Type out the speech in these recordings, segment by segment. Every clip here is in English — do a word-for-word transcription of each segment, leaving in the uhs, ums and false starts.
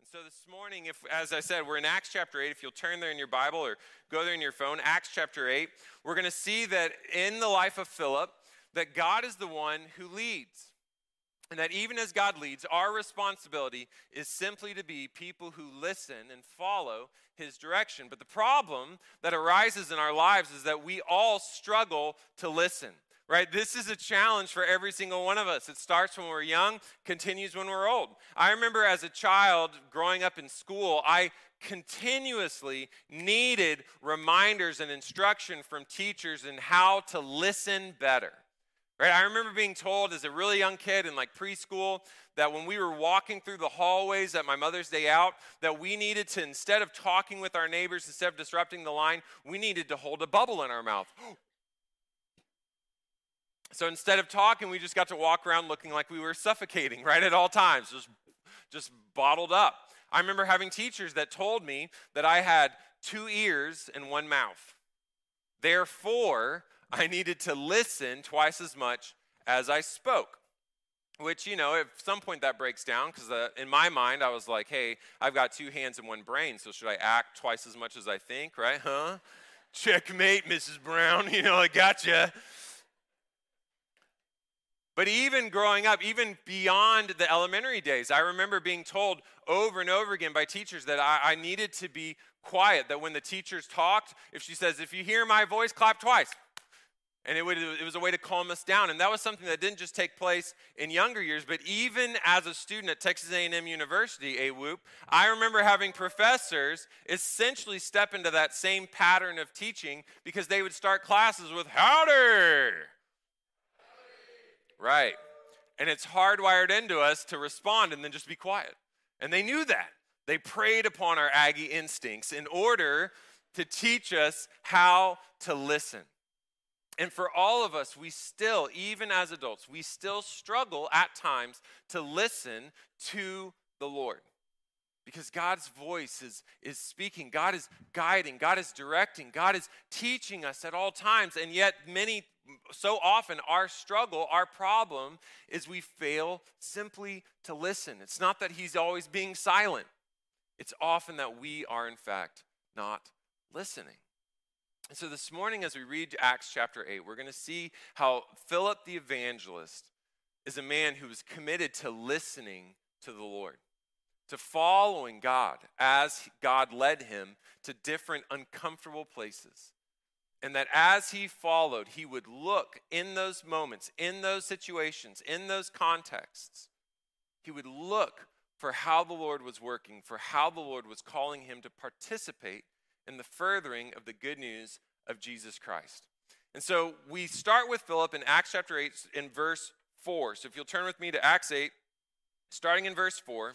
So this morning, if, as I said, we're in Acts chapter eight. If you'll turn there in your Bible or go there in your phone, Acts chapter eight, we're going to see that in the life of Philip, that God is the one who leads. And that even as God leads, our responsibility is simply to be people who listen and follow his direction. But the problem that arises in our lives is that we all struggle to listen. Right? This is a challenge for every single one of us. It starts when we're young, continues when we're old. I remember as a child growing up in school, I continuously needed reminders and instruction from teachers in how to listen better. Right? I remember being told as a really young kid in like preschool that when we were walking through the hallways at my Mother's Day out, that we needed to, instead of talking with our neighbors, instead of disrupting the line, we needed to hold a bubble in our mouth. So instead of talking, we just got to walk around looking like we were suffocating, right, at all times, just, just bottled up. I remember having teachers that told me that I had two ears and one mouth. Therefore, I needed to listen twice as much as I spoke. Which, you know, at some point that breaks down because uh, in my mind, I was like, hey, I've got two hands and one brain, so should I act twice as much as I think, right? Huh? Checkmate, Missus Brown, you know, I gotcha. But even growing up, even beyond the elementary days, I remember being told over and over again by teachers that I, I needed to be quiet, that when the teachers talked, if she says, if you hear my voice, clap twice. And it, would, it was a way to calm us down. And that was something that didn't just take place in younger years, but even as a student at Texas A and M University, A W O O P, I remember having professors essentially step into that same pattern of teaching because they would start classes with, howdy. Right. And it's hardwired into us to respond and then just be quiet. And they knew that. They preyed upon our Aggie instincts in order to teach us how to listen. And for all of us, we still, even as adults, we still struggle at times to listen to the Lord. Because God's voice is, is speaking, God is guiding, God is directing, God is teaching us at all times. And yet many So often our struggle, our problem is we fail simply to listen. It's not that he's always being silent. It's often that we are in fact not listening. And so this morning as we read Acts chapter eight, we're going to see how Philip the evangelist is a man who is committed to listening to the Lord, to following God as God led him to different uncomfortable places. And that as he followed, he would look in those moments, in those situations, in those contexts. He would look for how the Lord was working, for how the Lord was calling him to participate in the furthering of the good news of Jesus Christ. And so we start with Philip in Acts chapter eight in verse four. So if you'll turn with me to Acts eight, starting in verse four,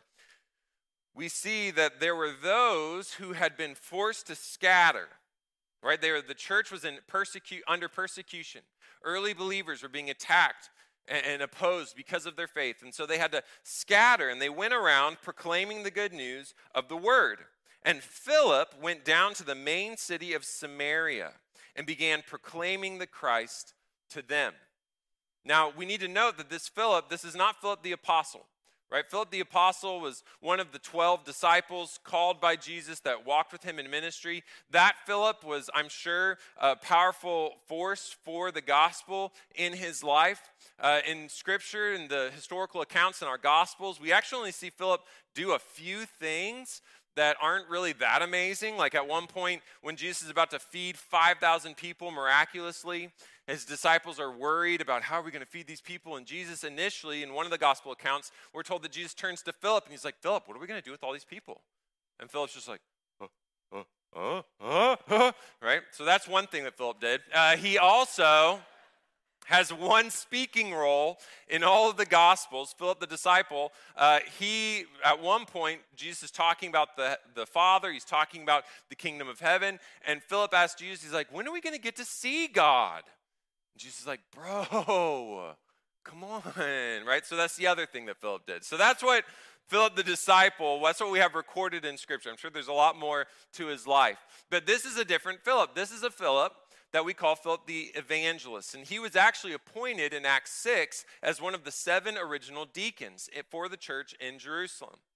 we see that there were those who had been forced to scatter. Right there, the church was in persecu- under persecution. Early believers were being attacked and, and opposed because of their faith. And so they had to scatter, and they went around proclaiming the good news of the word. And Philip went down to the main city of Samaria and began proclaiming the Christ to them. Now, we need to note that this Philip, this is not Philip the apostle. Right? Philip the apostle was one of the twelve disciples called by Jesus that walked with him in ministry. That Philip was, I'm sure, a powerful force for the gospel in his life. Uh, in Scripture, in the historical accounts in our Gospels, we actually only see Philip do a few things that aren't really that amazing. Like at one point when Jesus is about to feed five thousand people miraculously, his disciples are worried about how are we going to feed these people. And Jesus initially, in one of the gospel accounts, we're told that Jesus turns to Philip and he's like, Philip, what are we going to do with all these people? And Philip's just like, uh, uh, uh, uh, uh, right? So that's one thing that Philip did. Uh, he also has one speaking role in all of the Gospels. Philip the disciple, uh, he, at one point, Jesus is talking about the, the Father. He's talking about the kingdom of heaven. And Philip asked Jesus, he's like, when are we going to get to see God? And Jesus is like, bro, come on, right? So that's the other thing that Philip did. So that's what Philip the disciple, that's what we have recorded in Scripture. I'm sure there's a lot more to his life. But this is a different Philip. This is a Philip that we call Philip the evangelist. And he was actually appointed in Acts six as one of the seven original deacons for the church in Jerusalem.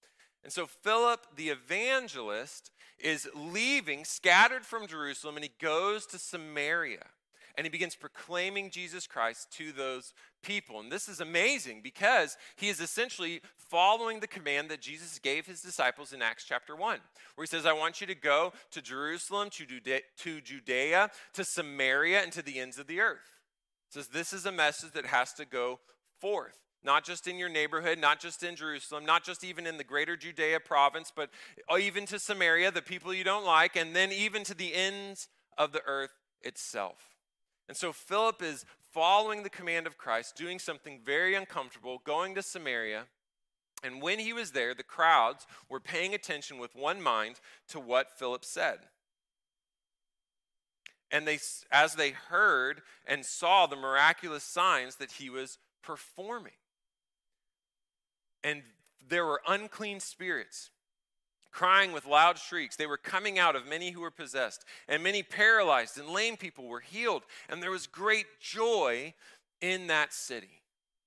And so Philip, the evangelist, is leaving, scattered from Jerusalem, and he goes to Samaria. And he begins proclaiming Jesus Christ to those people. And this is amazing because he is essentially following the command that Jesus gave his disciples in Acts chapter one, where he says, I want you to go to Jerusalem, to Judea, to Judea, to Samaria, and to the ends of the earth. He says this is a message that has to go forth. Not just in your neighborhood, not just in Jerusalem, not just even in the greater Judea province, but even to Samaria, the people you don't like, and then even to the ends of the earth itself. And so Philip is following the command of Christ, doing something very uncomfortable, going to Samaria. And when he was there, the crowds were paying attention with one mind to what Philip said. And they, as they heard and saw the miraculous signs that he was performing. And there were unclean spirits crying with loud shrieks. They were coming out of many who were possessed, and many paralyzed and lame people were healed, and there was great joy in that city.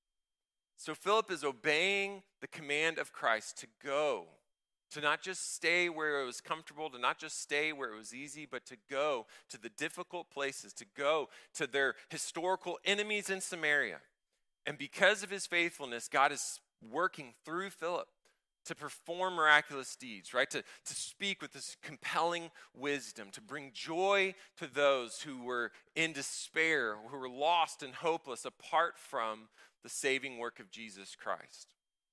So Philip is obeying the command of Christ to go, to not just stay where it was comfortable, to not just stay where it was easy, but to go to the difficult places, to go to their historical enemies in Samaria. And because of his faithfulness, God is working through Philip to perform miraculous deeds, right? To, to speak with this compelling wisdom, to bring joy to those who were in despair, who were lost and hopeless apart from the saving work of Jesus Christ.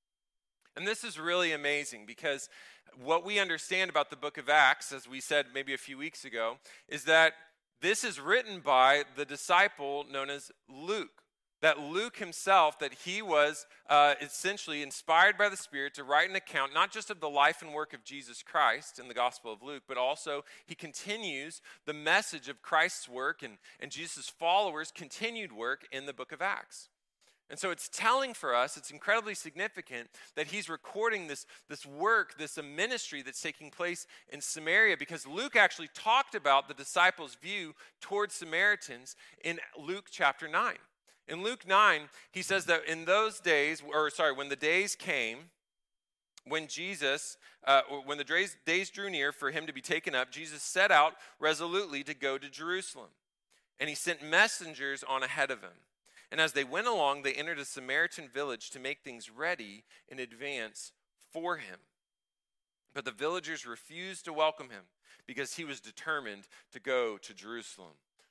And this is really amazing because what we understand about the book of Acts, as we said maybe a few weeks ago, is that this is written by the disciple known as Luke. That Luke himself, that he was uh, essentially inspired by the Spirit to write an account, not just of the life and work of Jesus Christ in the Gospel of Luke, but also he continues the message of Christ's work and, and Jesus' followers' continued work in the book of Acts. And so it's telling for us, it's incredibly significant that he's recording this, this work, this ministry that's taking place in Samaria, because Luke actually talked about the disciples' view towards Samaritans in Luke chapter nine. In Luke nine, he says that in those days, or sorry, when the days came, when Jesus, uh, when the days, days drew near for him to be taken up, Jesus set out resolutely to go to Jerusalem. And he sent messengers on ahead of him. And as they went along, they entered a Samaritan village to make things ready in advance for him. But the villagers refused to welcome him because he was determined to go to Jerusalem.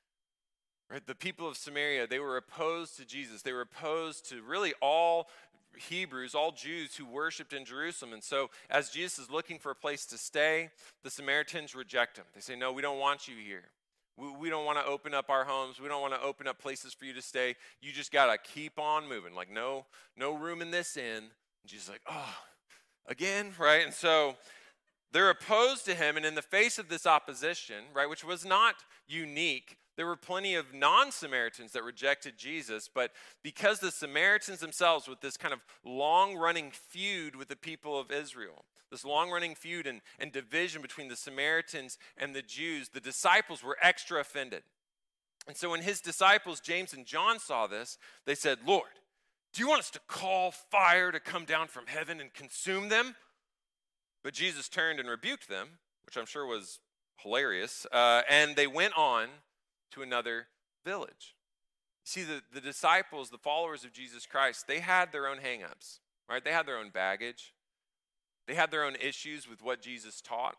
Right, the people of Samaria, they were opposed to Jesus. They were opposed to really all Hebrews, all Jews who worshiped in Jerusalem. And so as Jesus is looking for a place to stay, the Samaritans reject him. They say, no, we don't want you here. We, we don't want to open up our homes. We don't want to open up places for you to stay. You just got to keep on moving. Like, no, no room in this inn. And Jesus is like, oh, again, right? And so they're opposed to him. And in the face of this opposition, right, which was not unique, there were plenty of non-Samaritans that rejected Jesus, but because the Samaritans themselves, with this kind of long-running feud with the people of Israel, this long-running feud and, and division between the Samaritans and the Jews, the disciples were extra offended. And so when his disciples, James and John, saw this, they said, Lord, do you want us to call fire to come down from heaven and consume them? But Jesus turned and rebuked them, which I'm sure was hilarious, uh, and they went on to another village. See, the, the disciples, the followers of Jesus Christ, they had their own hang-ups, right? They had their own baggage. They had their own issues with what Jesus taught.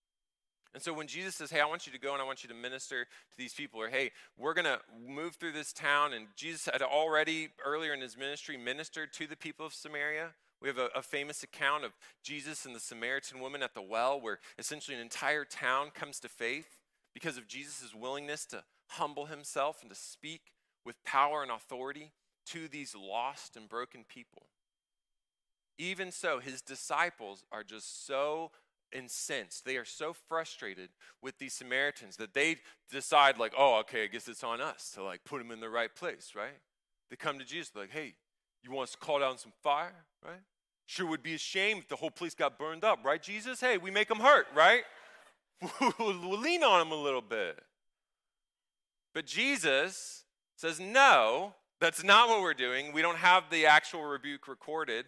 And so when Jesus says, hey, I want you to go and I want you to minister to these people, or hey, we're going to move through this town, and Jesus had already, earlier in his ministry, ministered to the people of Samaria. We have a, a famous account of Jesus and the Samaritan woman at the well, where essentially an entire town comes to faith because of Jesus' willingness to humble himself and to speak with power and authority to these lost and broken people. Even so, his disciples are just so incensed. They are so frustrated with these Samaritans that they decide, like, oh, okay, I guess it's on us to like put them in the right place, right? They come to Jesus like, hey, you want us to call down some fire, right? Sure would be a shame if the whole place got burned up, right, Jesus? Hey, we make them hurt, right? We'll lean on them a little bit. But Jesus says, no, that's not what we're doing. We don't have the actual rebuke recorded.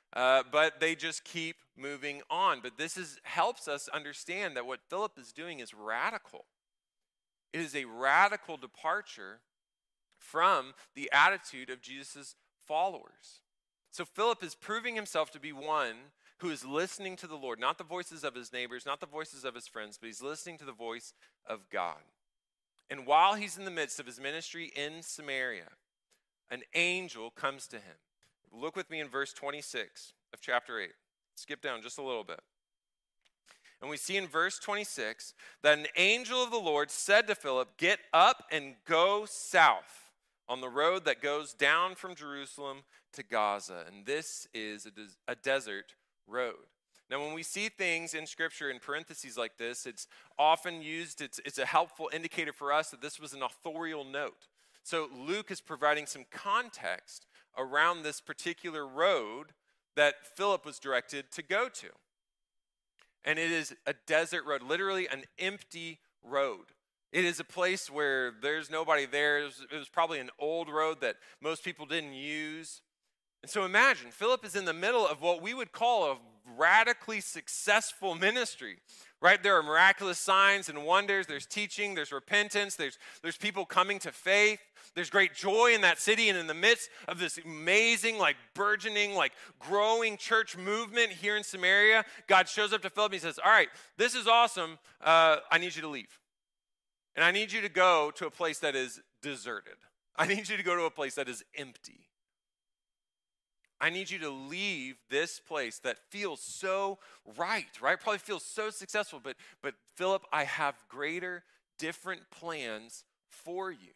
uh, but they just keep moving on. But this is helps us understand that what Philip is doing is radical. It is a radical departure from the attitude of Jesus' followers. So Philip is proving himself to be one who is listening to the Lord, not the voices of his neighbors, not the voices of his friends, but he's listening to the voice of God. And while he's in the midst of his ministry in Samaria, an angel comes to him. Look with me in verse twenty-six of chapter eight. Skip down just a little bit. And we see in verse twenty-six that an angel of the Lord said to Philip, "Get up and go south on the road that goes down from Jerusalem to Gaza." And this is a, des- a desert road. Now, when we see things in Scripture in parentheses like this, it's often used, it's, it's a helpful indicator for us that this was an authorial note. So Luke is providing some context around this particular road that Philip was directed to go to. And it is a desert road, literally an empty road. It is a place where there's nobody there. It was, it was probably an old road that most people didn't use. And so imagine, Philip is in the middle of what we would call a radically successful ministry, right? There are miraculous signs and wonders. There's teaching, there's repentance, there's, there's people coming to faith. There's great joy in that city, and in the midst of this amazing, like burgeoning, like growing church movement here in Samaria, God shows up to Philip and he says, "All right, this is awesome. Uh, I need you to leave. And I need you to go to a place that is deserted. I need you to go to a place that is empty. I need you to leave this place that feels so right, right? Probably feels so successful, but, but Philip, I have greater, different plans for you."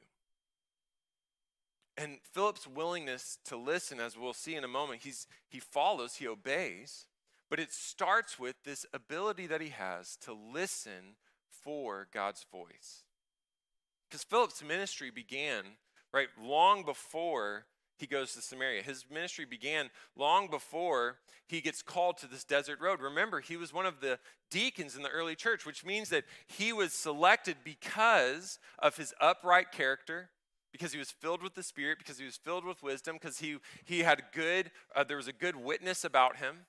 And Philip's willingness to listen, as we'll see in a moment, he's, he follows, he obeys, but it starts with this ability that he has to listen for God's voice. Because Philip's ministry began, right, long before he goes to Samaria. His ministry began long before he gets called to this desert road. Remember, he was one of the deacons in the early church, which means that he was selected because of his upright character, because he was filled with the Spirit, because he was filled with wisdom, because he, he had good, uh, there was a good witness about him.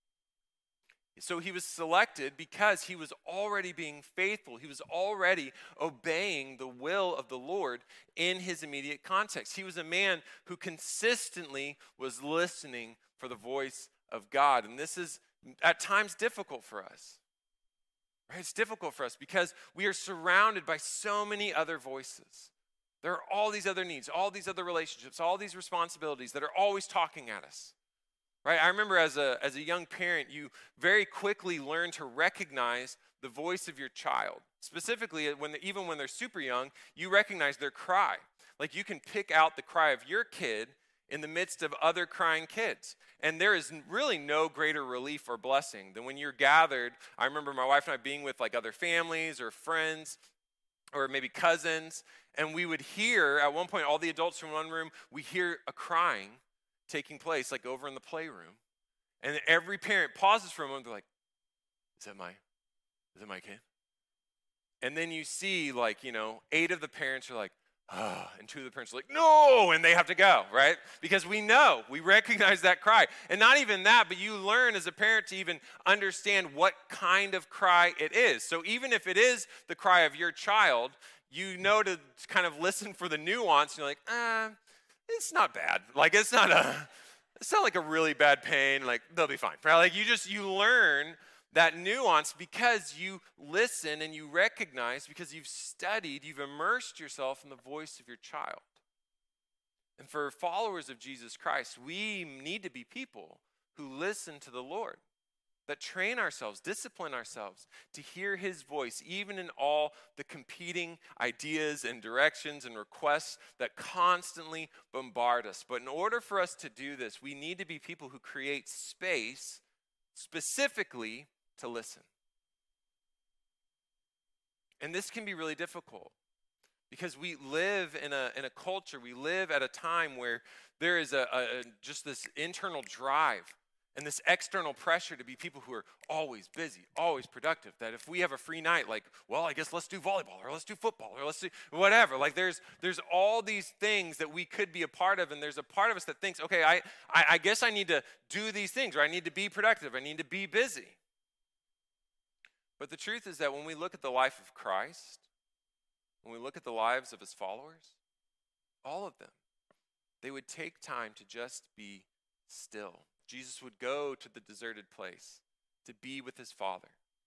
So he was selected because he was already being faithful. He was already obeying the will of the Lord in his immediate context. He was a man who consistently was listening for the voice of God. And this is at times difficult for us. Right? It's difficult for us because we are surrounded by so many other voices. There are all these other needs, all these other relationships, all these responsibilities that are always talking at us. Right? I remember as a, as a young parent, you very quickly learn to recognize the voice of your child. Specifically, when the, even when they're super young, you recognize their cry. Like you can pick out the cry of your kid in the midst of other crying kids. And there is really no greater relief or blessing than when you're gathered. I remember my wife and I being with like other families or friends or maybe cousins, and we would hear, at one point, all the adults from one room, we hear a crying taking place, like over in the playroom. And every parent pauses for a moment, they're like, is that my, is that my kid? And then you see, like, you know, eight of the parents are like, oh, and two of the parents are like, no, and they have to go, right? Because we know, we recognize that cry. And not even that, but you learn as a parent to even understand what kind of cry it is. So even if it is the cry of your child, you know to kind of listen for the nuance. You're like, ah, it's not bad. Like, it's not a, it's not like a really bad pain. Like, they'll be fine, right? Like, you just, you learn that nuance because you listen and you recognize, because you've studied, you've immersed yourself in the voice of your child. And for followers of Jesus Christ, we need to be people who listen to the Lord, that train ourselves, discipline ourselves to hear his voice, even in all the competing ideas and directions and requests that constantly bombard us. But in order for us to do this, we need to be people who create space specifically to listen. And this can be really difficult because we live in a, in a culture, we live at a time where there is a, a just this internal drive and this external pressure to be people who are always busy, always productive, that if we have a free night, like, well, I guess let's do volleyball or let's do football or let's do whatever. Like there's there's all these things that we could be a part of, and there's a part of us that thinks, okay, I, I, I guess I need to do these things, or I need to be productive, I need to be busy. But the truth is that when we look at the life of Christ, when we look at the lives of his followers, all of them, they would take time to just be still. Jesus would go to the deserted place to be with his Father.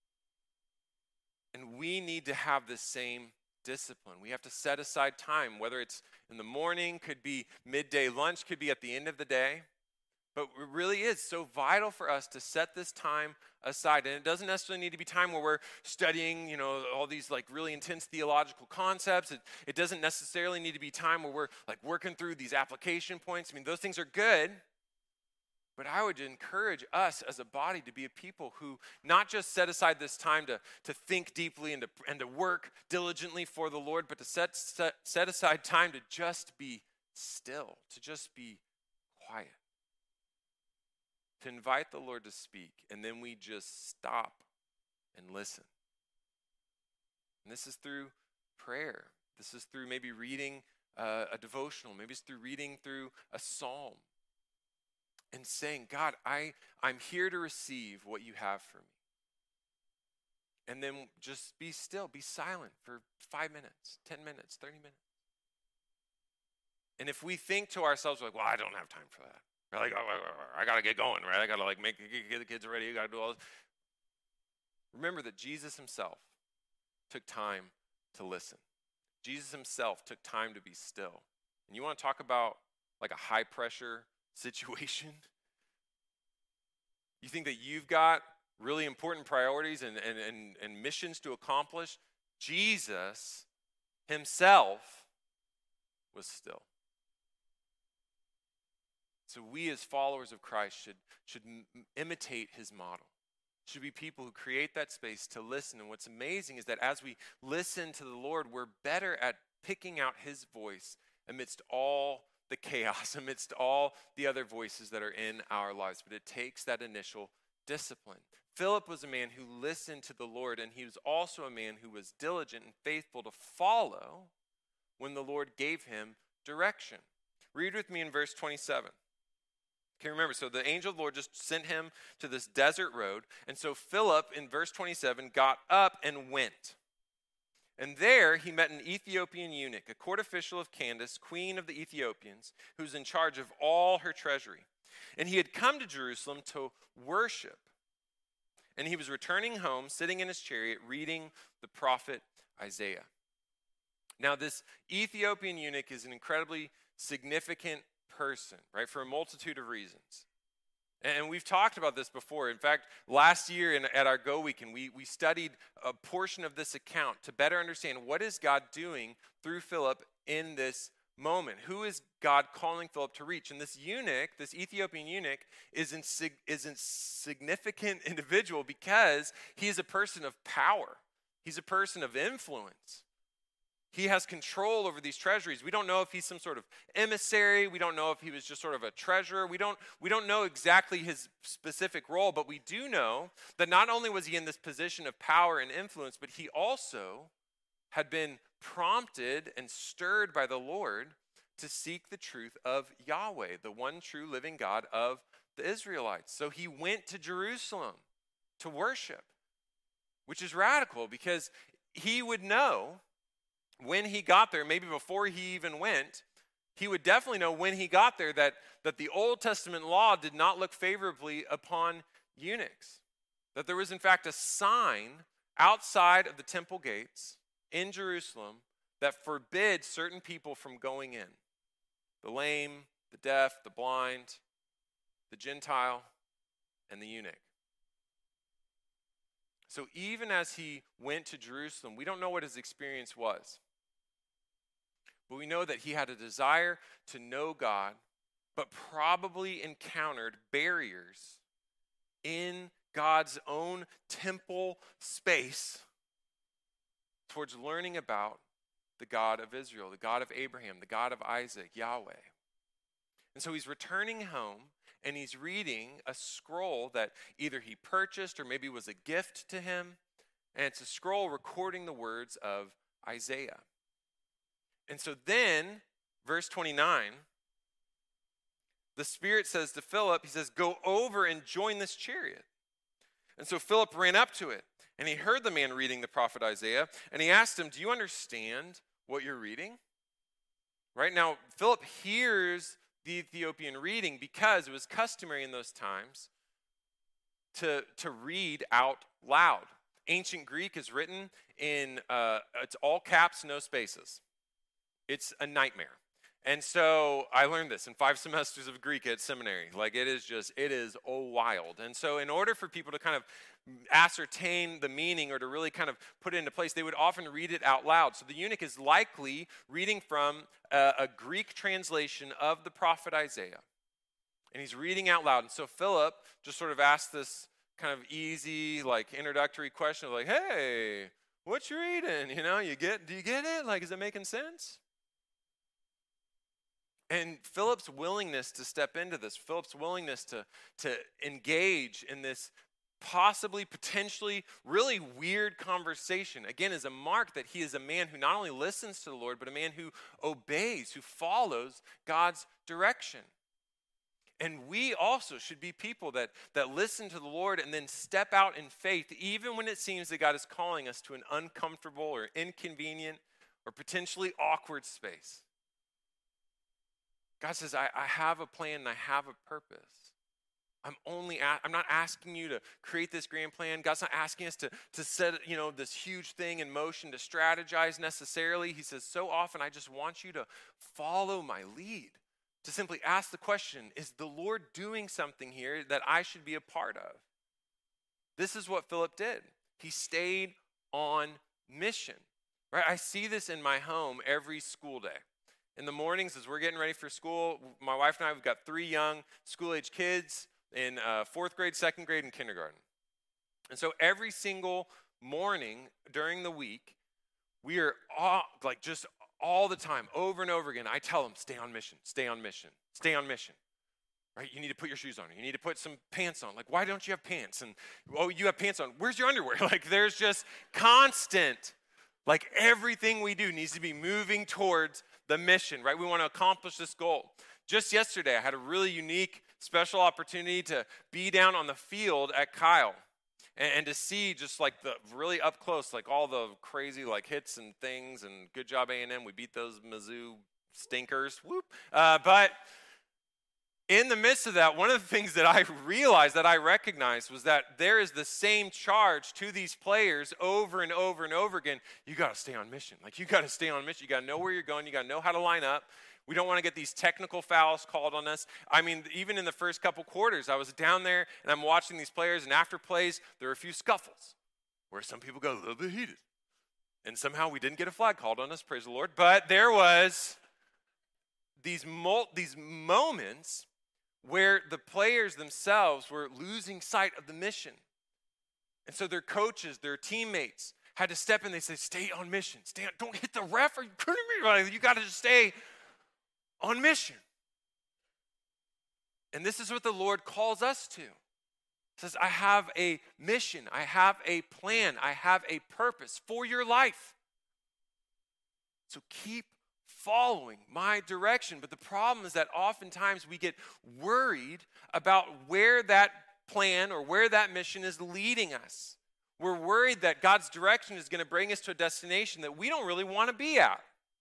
And we need to have this same discipline. We have to set aside time, whether it's in the morning, could be midday lunch, could be at the end of the day. But it really is so vital for us to set this time aside. And it doesn't necessarily need to be time where we're studying, you know, all these like really intense theological concepts. It, it doesn't necessarily need to be time where we're like working through these application points. I mean, those things are good. But I would encourage us as a body to be a people who not just set aside this time to, to think deeply and to, and to work diligently for the Lord, but to set, set, set aside time to just be still, to just be quiet, to invite the Lord to speak, and then we just stop and listen. And this is through prayer. This is through maybe reading uh, a devotional. Maybe it's through reading through a psalm. And saying, God, I, I'm here to receive what you have for me. And then just be still, be silent for five minutes, ten minutes, thirty minutes. And if we think to ourselves, like, well, I don't have time for that. We're like, oh, I got to get going, right? I got to like make get the kids ready. I got to do all this. Remember that Jesus himself took time to listen. Jesus himself took time to be still. And you want to talk about like a high pressure situation? You think that you've got really important priorities and, and, and, and missions to accomplish? Jesus himself was still. So we as followers of Christ should, should m- imitate his model. Should be people who create that space to listen. And what's amazing is that as we listen to the Lord, we're better at picking out his voice amidst all the chaos, amidst all the other voices that are in our lives. But it takes that initial discipline. Philip was a man who listened to the Lord, and he was also a man who was diligent and faithful to follow when the Lord gave him direction. Read with me in verse twenty-seven. Okay, remember, so the angel of the Lord just sent him to this desert road, and so Philip, in verse twenty-seven, got up and went. And there he met an Ethiopian eunuch, a court official of Candace, queen of the Ethiopians, who's in charge of all her treasury. And he had come to Jerusalem to worship. And he was returning home, sitting in his chariot, reading the prophet Isaiah. Now, this Ethiopian eunuch is an incredibly significant person, right, for a multitude of reasons. And we've talked about this before. In fact, last year in, at our Go Weekend, we, we studied a portion of this account to better understand what is God doing through Philip in this moment. Who is God calling Philip to reach? And this eunuch, this Ethiopian eunuch, is a is a significant individual because he is a person of power. He's a person of influence. He has control over these treasuries. We don't know if he's some sort of emissary. We don't know if he was just sort of a treasurer. We don't, we don't know exactly his specific role, but we do know that not only was he in this position of power and influence, but he also had been prompted and stirred by the Lord to seek the truth of Yahweh, the one true living God of the Israelites. So he went to Jerusalem to worship, which is radical because he would know when he got there, maybe before he even went, he would definitely know when he got there that, that the Old Testament law did not look favorably upon eunuchs. That there was, in fact, a sign outside of the temple gates in Jerusalem that forbid certain people from going in. The lame, the deaf, the blind, the Gentile, and the eunuch. So even as he went to Jerusalem, we don't know what his experience was. But we know that he had a desire to know God, but probably encountered barriers in God's own temple space towards learning about the God of Israel, the God of Abraham, the God of Isaac, Yahweh. And so he's returning home, and he's reading a scroll that either he purchased or maybe was a gift to him. And it's a scroll recording the words of Isaiah. And so then, verse twenty-nine, the Spirit says to Philip, he says, go over and join this chariot. And so Philip ran up to it, and he heard the man reading the prophet Isaiah, and he asked him, do you understand what you're reading? Right now, Philip hears the Ethiopian reading because it was customary in those times to, to read out loud. Ancient Greek is written in, uh, it's all caps, no spaces. It's a nightmare. And so I learned this in five semesters of Greek at seminary. Like it is just, it is oh wild. And so in order for people to kind of ascertain the meaning or to really kind of put it into place, they would often read it out loud. So the eunuch is likely reading from a, a Greek translation of the prophet Isaiah. And he's reading out loud. And so Philip just sort of asked this kind of easy, like introductory question of like, hey, what you reading? You know, you get, do you get it? Like, is it making sense? And Philip's willingness to step into this, Philip's willingness to, to engage in this possibly, potentially, really weird conversation, again, is a mark that he is a man who not only listens to the Lord, but a man who obeys, who follows God's direction. And we also should be people that, that listen to the Lord and then step out in faith, even when it seems that God is calling us to an uncomfortable or inconvenient or potentially awkward space. God says, I, I have a plan and I have a purpose. I'm only, a- I'm not asking you to create this grand plan. God's not asking us to, to set, you know, this huge thing in motion, to strategize necessarily. He says, so often I just want you to follow my lead, to simply ask the question, is the Lord doing something here that I should be a part of? This is what Philip did. He stayed on mission, right? I see this in my home every school day. In the mornings, as we're getting ready for school, my wife and I, we've got three young school-age kids in uh, fourth grade, second grade, and kindergarten. And so every single morning during the week, we are all, like just all the time, over and over again, I tell them, stay on mission, stay on mission, stay on mission. Right? You need to put your shoes on. You need to put some pants on. Like, why don't you have pants? And, oh, you have pants on. Where's your underwear? Like, there's just constant, like everything we do needs to be moving towards the mission, right? We want to accomplish this goal. Just yesterday, I had a really unique, special opportunity to be down on the field at Kyle and, and to see just like the really up close, like all the crazy like hits and things. And good job, A and M. We beat those Mizzou stinkers. Whoop. Uh, but in the midst of that, one of the things that I realized, that I recognized, was that there is the same charge to these players over and over and over again. You got to stay on mission. Like, you got to stay on mission. You got to know where you're going. You got to know how to line up. We don't want to get these technical fouls called on us. I mean, even in the first couple quarters, I was down there and I'm watching these players, and after plays, there were a few scuffles where some people got a little bit heated. And somehow we didn't get a flag called on us, praise the Lord. But there was these, mul- these moments where the players themselves were losing sight of the mission. And so their coaches, their teammates had to step in. They said, stay on mission. Stay on, don't hit the ref. Are you kidding me? You got to just stay on mission. And this is what the Lord calls us to. He says, I have a mission. I have a plan. I have a purpose for your life. So keep following my direction. But the problem is that oftentimes we get worried about where that plan or where that mission is leading us. We're worried that God's direction is going to bring us to a destination that we don't really want to be at.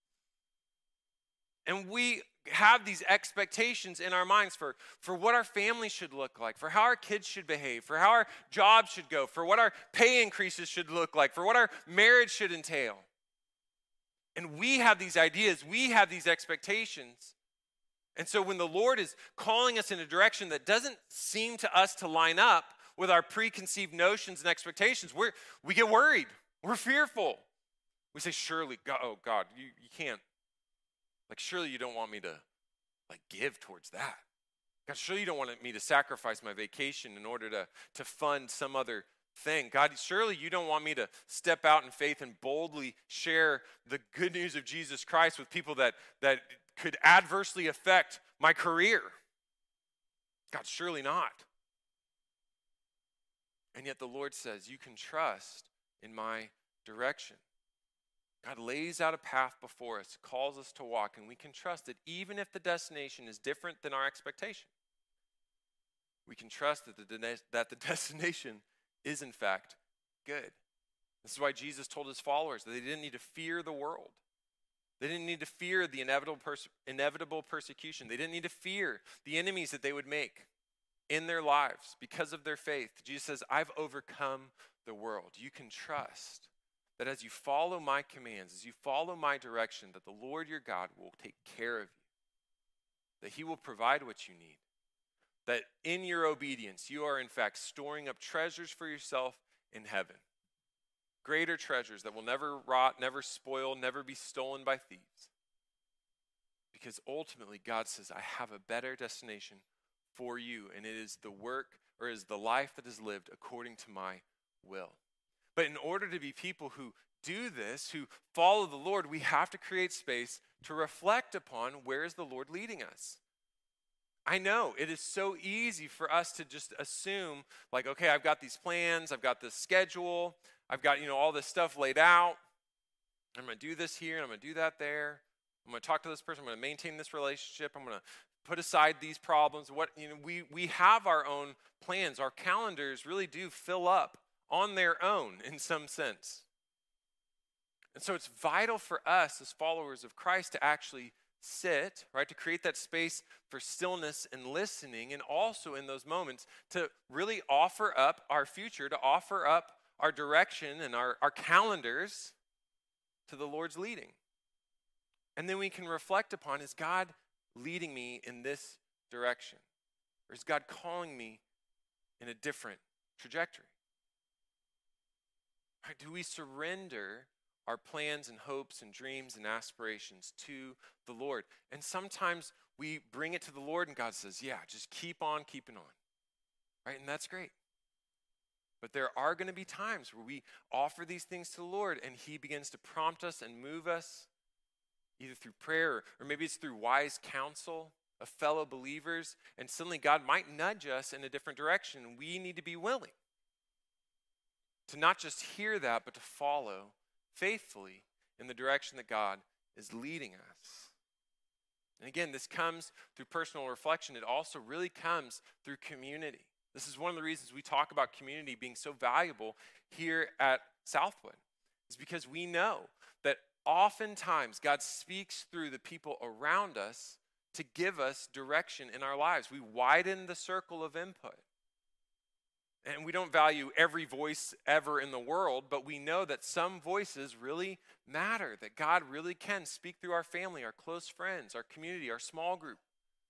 And we have these expectations in our minds for, for what our family should look like, for how our kids should behave, for how our jobs should go, for what our pay increases should look like, for what our marriage should entail. And we have these ideas, we have these expectations. And so when the Lord is calling us in a direction that doesn't seem to us to line up with our preconceived notions and expectations, we're, we get worried. We're fearful. We say, surely, God, oh God, you, you can't. Like, surely you don't want me to, like, give towards that. God, surely you don't want me to sacrifice my vacation in order to, to fund some other thing. God, surely you don't want me to step out in faith and boldly share the good news of Jesus Christ with people that, that could adversely affect my career. God, surely not. And yet the Lord says, you can trust in my direction. God lays out a path before us, calls us to walk, and we can trust that even if the destination is different than our expectation, we can trust that the, that the destination is in fact good. This is why Jesus told his followers that they didn't need to fear the world. They didn't need to fear the inevitable, pers- inevitable persecution. They didn't need to fear the enemies that they would make in their lives because of their faith. Jesus says, I've overcome the world. You can trust that as you follow my commands, as you follow my direction, that the Lord your God will take care of you, that he will provide what you need, that in your obedience, you are in fact storing up treasures for yourself in heaven. Greater treasures that will never rot, never spoil, never be stolen by thieves. Because ultimately, God says, I have a better destination for you, and it is the work, or is the life that is lived according to my will. But in order to be people who do this, who follow the Lord, we have to create space to reflect upon where is the Lord leading us. I know it is so easy for us to just assume, like, okay, I've got these plans, I've got this schedule, I've got, you know, all this stuff laid out. I'm going to do this here, and I'm going to do that there. I'm going to talk to this person. I'm going to maintain this relationship. I'm going to put aside these problems. What, you know, we we have our own plans. Our calendars really do fill up on their own in some sense. And so it's vital for us as followers of Christ to actually sit, right, to create that space for stillness and listening, and also in those moments to really offer up our future, to offer up our direction and our, our calendars to the Lord's leading. And then we can reflect upon, is God leading me in this direction? Or is God calling me in a different trajectory? Right, do we surrender our plans and hopes and dreams and aspirations to the Lord? And sometimes we bring it to the Lord and God says, yeah, just keep on keeping on. Right, and that's great. But there are going to be times where we offer these things to the Lord and he begins to prompt us and move us, either through prayer or maybe it's through wise counsel of fellow believers, and suddenly God might nudge us in a different direction. We need to be willing to not just hear that, but to follow faithfully in the direction that God is leading us. And again, this comes through personal reflection. It also really comes through community. This is one of the reasons we talk about community being so valuable here at Southwood, is because we know that oftentimes God speaks through the people around us to give us direction in our lives. We widen the circle of input. And we don't value every voice ever in the world, but we know that some voices really matter, that God really can speak through our family, our close friends, our community, our small group.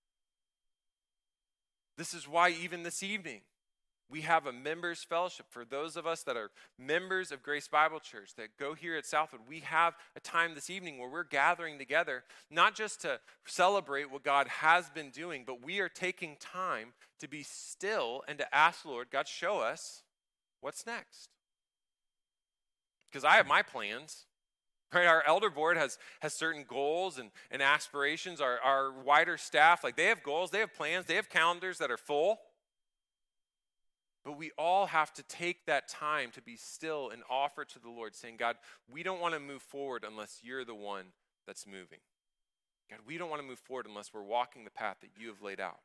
This is why even this evening, we have a members fellowship. For those of us that are members of Grace Bible Church that go here at Southwood, we have a time this evening where we're gathering together, not just to celebrate what God has been doing, but we are taking time to be still and to ask the Lord, God, show us what's next. Because I have my plans. Right, our elder board has, has certain goals and, and aspirations. Our, our wider staff, like they have goals, they have plans, they have calendars that are full. But we all have to take that time to be still and offer to the Lord, saying, God, we don't want to move forward unless you're the one that's moving. God, we don't want to move forward unless we're walking the path that you have laid out.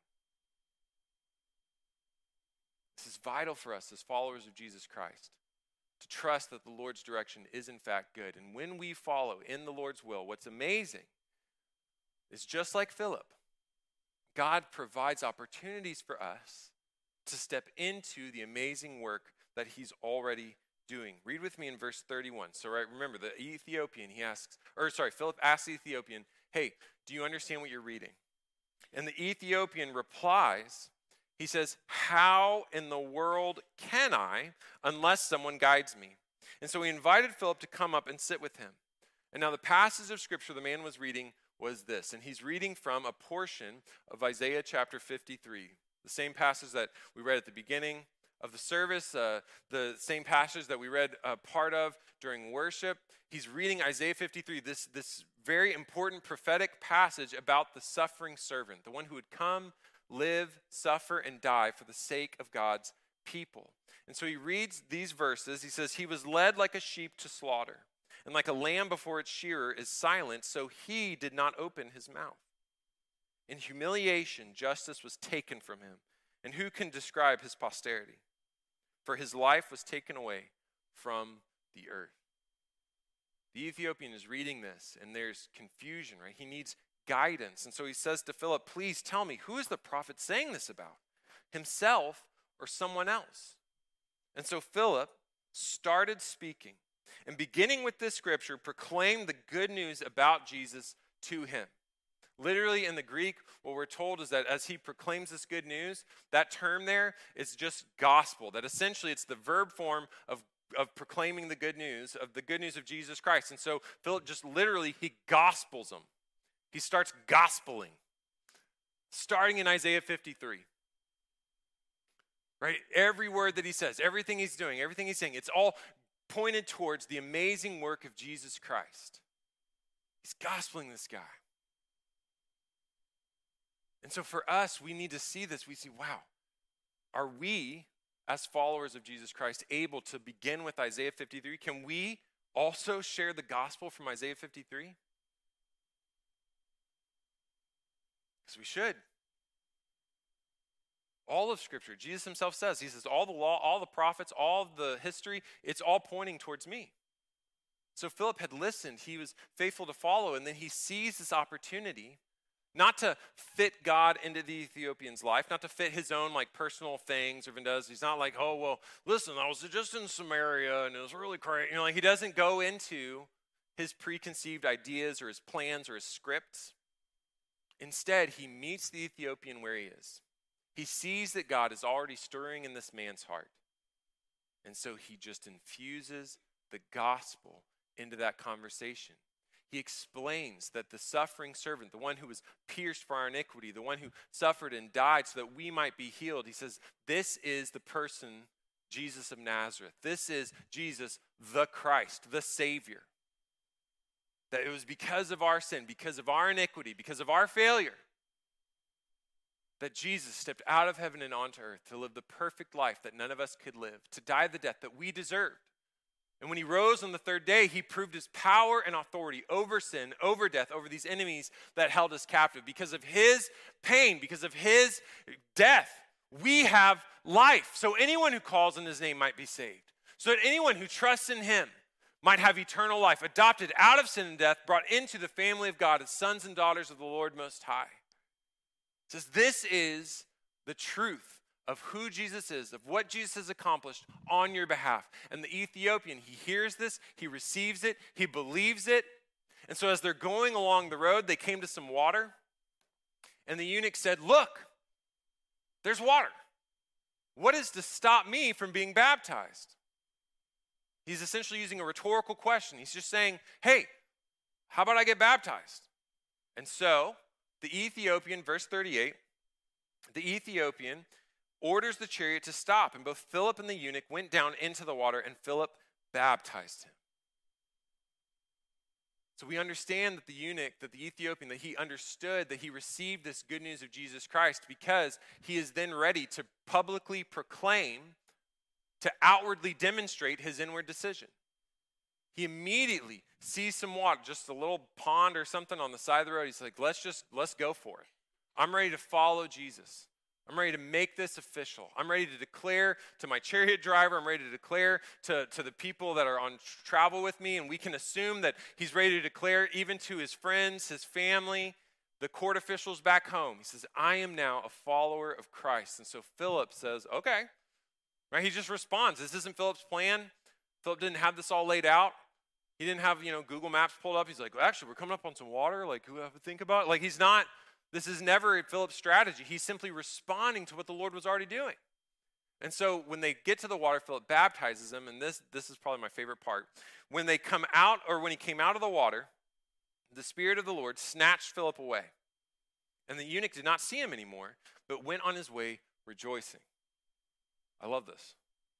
This is vital for us as followers of Jesus Christ, to trust that the Lord's direction is in fact good. And when we follow in the Lord's will, what's amazing is just like Philip, God provides opportunities for us to step into the amazing work that he's already doing. Read with me in verse thirty-one. So right, remember the Ethiopian, he asks, or sorry, Philip asks the Ethiopian, hey, do you understand what you're reading? And the Ethiopian replies, he says, how in the world can I unless someone guides me? And so he invited Philip to come up and sit with him. And now the passage of scripture the man was reading was this. And he's reading from a portion of Isaiah chapter fifty-three, the same passage that we read at the beginning of the service, uh, the same passage that we read uh, part of during worship. He's reading Isaiah fifty-three, this, this very important prophetic passage about the suffering servant, the one who would come live, suffer, and die for the sake of God's people. And so he reads these verses. He says, he was led like a sheep to slaughter, and like a lamb before its shearer is silent, so he did not open his mouth. In humiliation, justice was taken from him. And who can describe his posterity? For his life was taken away from the earth. The Ethiopian is reading this, and there's confusion, right? He needs guidance. And so he says to Philip, please tell me, who is the prophet saying this about? Himself or someone else? And so Philip started speaking, and beginning with this scripture, proclaimed the good news about Jesus to him. Literally in the Greek, what we're told is that as he proclaims this good news, that term there is just gospel. That essentially it's the verb form of, of proclaiming the good news, of the good news of Jesus Christ. And so Philip just literally, he gospels them. He starts gospeling. Starting in Isaiah fifty-three. Right? Every word that he says, everything he's doing, everything he's saying, it's all pointed towards the amazing work of Jesus Christ. He's gospeling this guy. And so for us, we need to see this. We see, wow, are we, as followers of Jesus Christ, able to begin with Isaiah fifty-three? Can we also share the gospel from Isaiah fifty-three? Because we should. All of Scripture, Jesus himself says, he says, all the law, all the prophets, all the history, it's all pointing towards me. So Philip had listened. He was faithful to follow, and then he sees this opportunity not to fit God into the Ethiopian's life, not to fit his own like personal things or even does. He's not like, oh, well, listen, I was just in Samaria and it was really crazy. You know, like he doesn't go into his preconceived ideas or his plans or his scripts. Instead, he meets the Ethiopian where he is. He sees that God is already stirring in this man's heart. And so he just infuses the gospel into that conversation. He explains that the suffering servant, the one who was pierced for our iniquity, the one who suffered and died so that we might be healed, he says, this is the person, Jesus of Nazareth. This is Jesus, the Christ, the Savior. That it was because of our sin, because of our iniquity, because of our failure, that Jesus stepped out of heaven and onto earth to live the perfect life that none of us could live, to die the death that we deserved. And when he rose on the third day, he proved his power and authority over sin, over death, over these enemies that held us captive. Because of his pain, because of his death, we have life. So anyone who calls on his name might be saved. So that anyone who trusts in him might have eternal life, adopted out of sin and death, brought into the family of God as sons and daughters of the Lord Most High. It says this is the truth of who Jesus is, of what Jesus has accomplished on your behalf. And the Ethiopian, he hears this, he receives it, he believes it. And so as they're going along the road, they came to some water. And the eunuch said, look, there's water. What is to stop me from being baptized? He's essentially using a rhetorical question. He's just saying, hey, how about I get baptized? And so the Ethiopian, verse thirty-eight, the Ethiopian orders the chariot to stop, and both Philip and the eunuch went down into the water, and Philip baptized him. So we understand that the eunuch, that the Ethiopian, that he understood that he received this good news of Jesus Christ because he is then ready to publicly proclaim, to outwardly demonstrate his inward decision. He immediately sees some water, just a little pond or something on the side of the road. He's like, let's just, let's go for it. I'm ready to follow Jesus. I'm ready to make this official. I'm ready to declare to my chariot driver, I'm ready to declare to, to the people that are on travel with me, and we can assume that he's ready to declare even to his friends, his family, the court officials back home. He says, I am now a follower of Christ. And so Philip says, okay. Right? He just responds. This isn't Philip's plan. Philip didn't have this all laid out. He didn't have, you know, Google Maps pulled up. He's like, well, actually, we're coming up on some water. Like, who have to think about it? Like, he's not. This is never Philip's strategy. He's simply responding to what the Lord was already doing. And so when they get to the water, Philip baptizes them, and this, this is probably my favorite part. When they come out, or when he came out of the water, the Spirit of the Lord snatched Philip away. And the eunuch did not see him anymore, but went on his way rejoicing. I love this.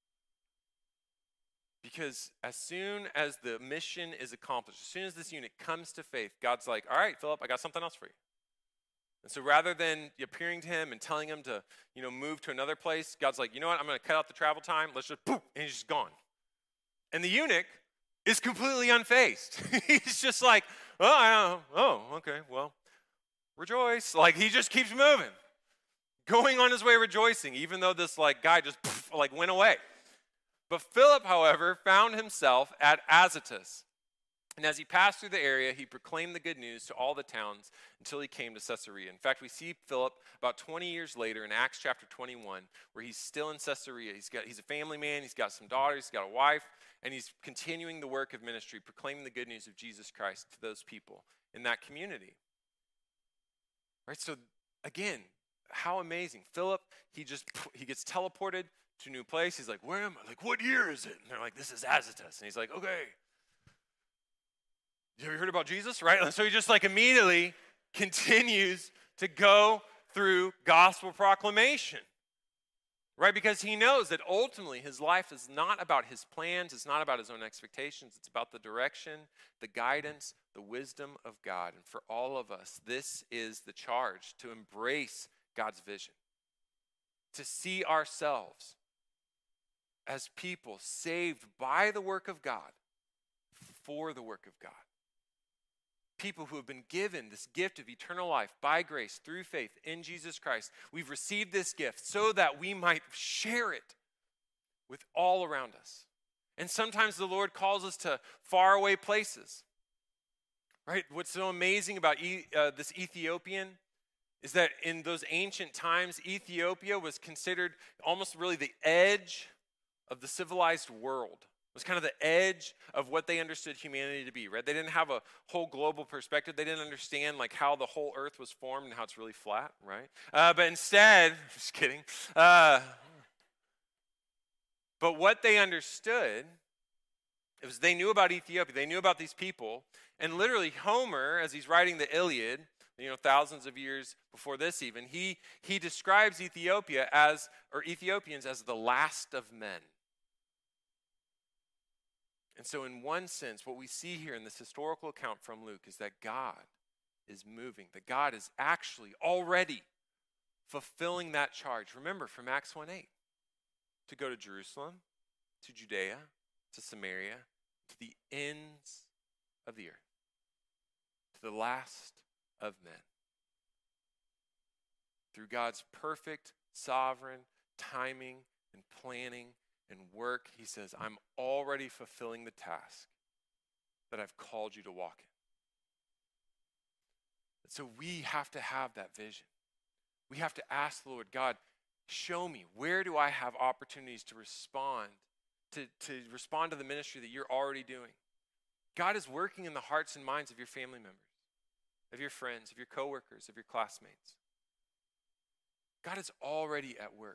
Because as soon as the mission is accomplished, as soon as this eunuch comes to faith, God's like, all right, Philip, I got something else for you. And so rather than appearing to him and telling him to, you know, move to another place, God's like, you know what, I'm going to cut out the travel time. Let's just, poof, and he's just gone. And the eunuch is completely unfazed. He's just like, oh, I know. Oh, okay, well, rejoice. Like, he just keeps moving, going on his way rejoicing, even though this, like, guy just, poof, like, went away. But Philip, however, found himself at Azotus. And as he passed through the area, he proclaimed the good news to all the towns until he came to Caesarea. In fact, we see Philip about twenty years later in Acts chapter twenty-one, where he's still in Caesarea. He's got, he's a family man, he's got some daughters, he's got a wife, and he's continuing the work of ministry, proclaiming the good news of Jesus Christ to those people in that community. Right, so again, how amazing. Philip, he just, he gets teleported to a new place. He's like, where am I? Like, what year is it? And they're like, this is Azotus. And he's like, okay. You ever heard about Jesus? Right? And so he just like immediately continues to go through gospel proclamation. Right? Because he knows that ultimately his life is not about his plans. It's not about his own expectations. It's about the direction, the guidance, the wisdom of God. And for all of us, this is the charge, to embrace God's vision. To see ourselves as people saved by the work of God, for the work of God. People who have been given this gift of eternal life by grace through faith in Jesus Christ. We've received this gift so that we might share it with all around us. And sometimes the Lord calls us to faraway places. Right? What's so amazing about e- uh, this Ethiopian is that in those ancient times, Ethiopia was considered almost really the edge of the civilized world. It was kind of the edge of what they understood humanity to be, right? They didn't have a whole global perspective. They didn't understand like how the whole earth was formed and how it's really flat, right? Uh, but instead, just kidding. Uh, but what they understood was they knew about Ethiopia. They knew about these people. And literally Homer, as he's writing the Iliad, you know, thousands of years before this even, he, he describes Ethiopia as, or Ethiopians as the last of men. And so in one sense, what we see here in this historical account from Luke is that God is moving, that God is actually already fulfilling that charge. Remember from Acts one eight, to go to Jerusalem, to Judea, to Samaria, to the ends of the earth, to the last of men. Through God's perfect, sovereign timing and planning and work, he says, I'm already fulfilling the task that I've called you to walk in. And so we have to have that vision. We have to ask the Lord, God, show me, where do I have opportunities to respond, to, to respond to the ministry that you're already doing? God is working in the hearts and minds of your family members, of your friends, of your coworkers, of your classmates. God is already at work.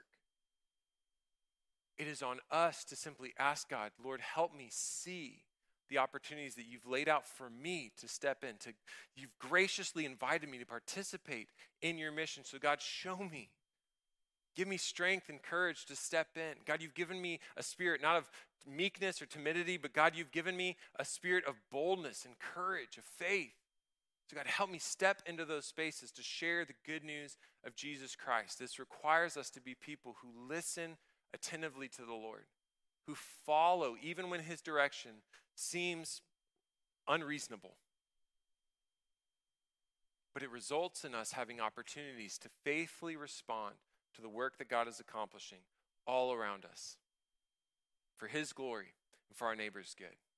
It is on us to simply ask God, Lord, help me see the opportunities that you've laid out for me to step in. To, you've graciously invited me to participate in your mission. So God, show me. Give me strength and courage to step in. God, you've given me a spirit not of meekness or timidity, but God, you've given me a spirit of boldness and courage, of faith. So God, help me step into those spaces to share the good news of Jesus Christ. This requires us to be people who listen attentively to the Lord, who follow even when his direction seems unreasonable. But it results in us having opportunities to faithfully respond to the work that God is accomplishing all around us for his glory and for our neighbor's good.